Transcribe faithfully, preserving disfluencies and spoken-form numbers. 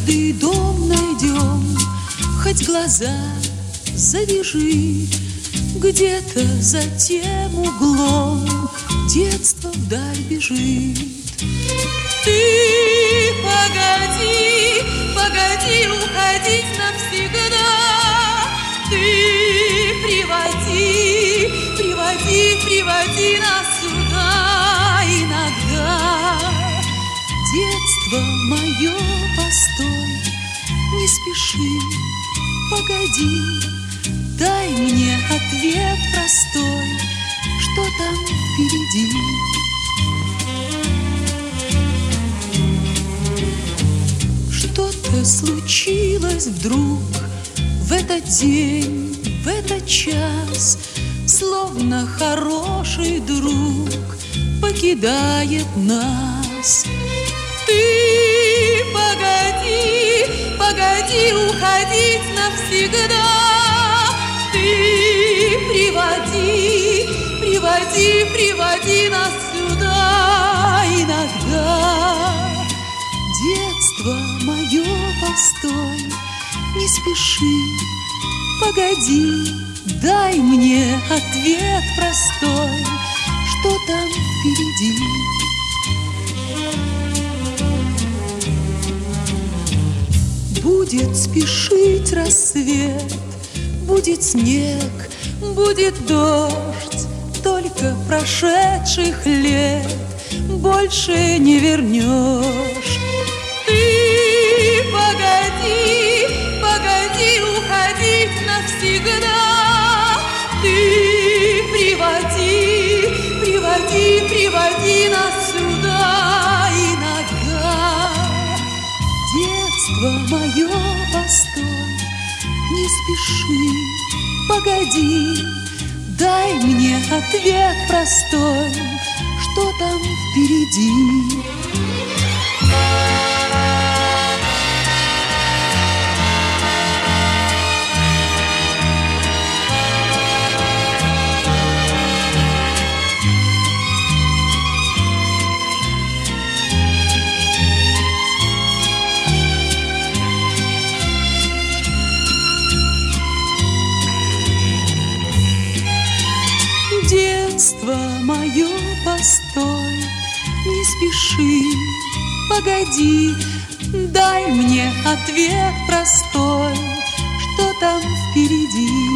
каждый дом найдем, хоть глаза завяжи, где-то за тем углом детство вдаль бежит. Ты погоди, погоди уходить навсегда. Ты приводи, приводи, приводи нас сюда иногда. Детство мое, постой, не спеши, погоди, дай мне ответ простой, что там впереди. Что-то случилось вдруг в этот день, в этот час, словно хороший друг покидает нас. Ты погоди, погоди уходить навсегда. Ты приводи, приводи, приводи нас сюда иногда. Детство мое, постой, не спеши, погоди, дай мне ответ простой, что там впереди. Будет спешить рассвет, будет снег, будет дождь, только прошедших лет больше не вернешь. Ты погоди, погоди уходить навсегда. Ты приводи, приводи, приводи нас сюда иногда. Детство мое, постой, не спеши, погоди, дай мне ответ простой, что там впереди. Детство мое, постой, не спеши, погоди, дай мне ответ простой, что там впереди.